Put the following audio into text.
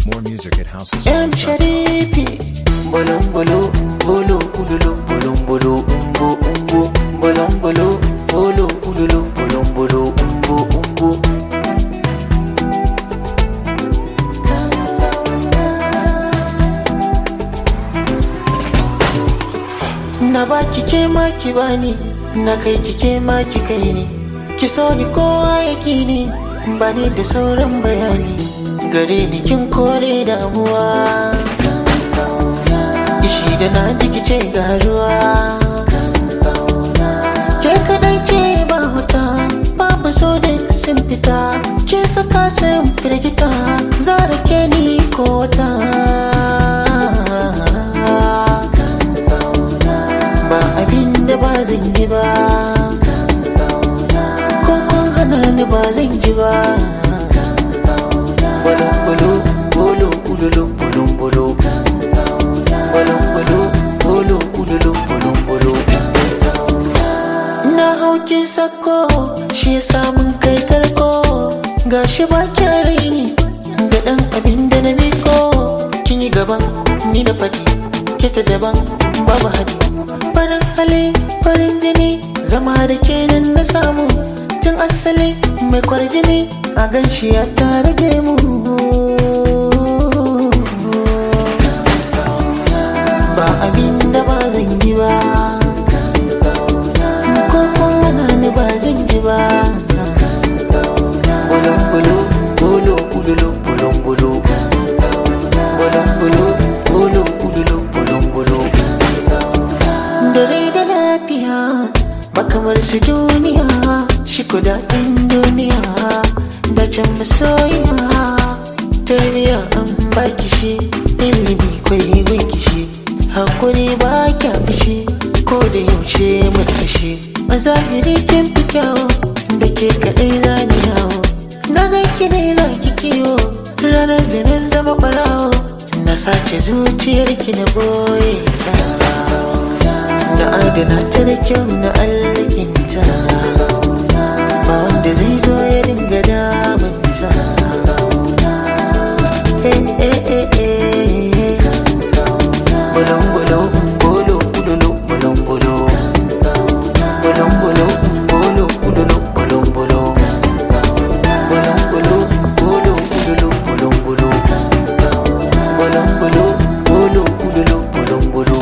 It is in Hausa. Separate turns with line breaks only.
More music at
M
houseofsongs.com.
Sharifi Bolon bolo bolo kululu bolon bolo umbo umbo bolon bolo bolo kululu bolon bolo umbo umbo na baki ke ma ki bani na kai ki ke ma ki kai ni ki so ni kowa ya ki ni bani da sauran bayani gare ni kin kore damuwa ishi da na jiki ce garuwa ke kadai ce ba wuta babu so da sun fita ke saka sun firgita zara ke ni ko wata ba abin da ba zan yi ba ko kun hana ni ba zan ji ba bolon bolo bolo kululu bolon bolo bolon bolo bolo kululu bolon bolo na hauki sako shi yasa mun kai karko gashi ba kyan raini da dan abin da na miko kin yi gaban ni da fadi ke ta daban babu hadi farin hali farin jini zama da kenan na samu tun asali mai kwarjini a ganshi ya tare mu ba abin da ba zan yi ba ko kuma ni ba zan ji ba bolon bolo bolo kululu bolon bolo bolon bolo bolo kululu bolon bolo dare da lafiya makamar su duniya shi kudaden duniya da can masoyiya tarbiya an baki shi ilimi kwai gwai shi hakuri ba kya fishi ko da yaushe murmushi a zahiri kin fi kyawo da ke kaɗai zani yawo na ganki ne za ki kiwo ranar da na zama ɓarawo na sace zuciyarki na boye ta na adana ta da kyau na allakinta ba wanda zai zo ya dinga damunta bolon bolo bolo kululu bolon bolo bolon bolo bolo kululu bolon bolo bolon bolo bolo kululu bolon bolo bolon bolo bolo kululu bolon bolo